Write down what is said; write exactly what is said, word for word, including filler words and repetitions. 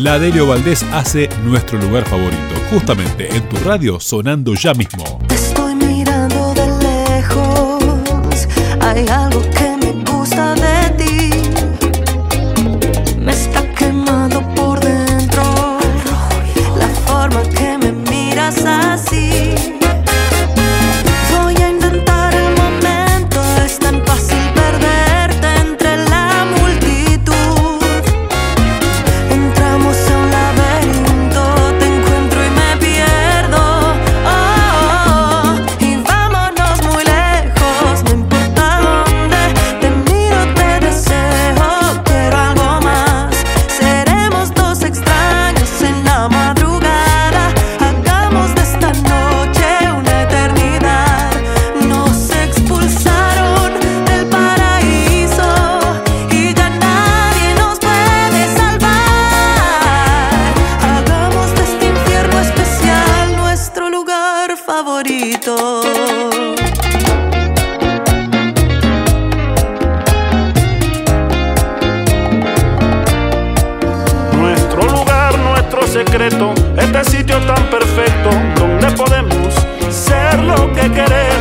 la Delio Valdés hace nuestro lugar favorito, justamente en tu radio, sonando ya mismo. Te estoy mirando de lejos, hay algo que me gusta de ti, me está quemando por dentro, la forma que me miras así. Voy a intentar el momento, es tan fácil perderte entre la multitud. Entramos a un laberinto, te encuentro y me pierdo. Oh, y vámonos muy lejos, no importa dónde. Te miro, te deseo, quiero algo más. Seremos dos extraños en la madrugada. Hagamos de esta noche una eternidad. Nos expulsaron del paraíso y ya nadie nos puede salvar. Hagamos de este infierno especial nuestro lugar favorito. Nuestro lugar, nuestro secreto, este sitio tan perfecto donde podemos ser lo que queremos.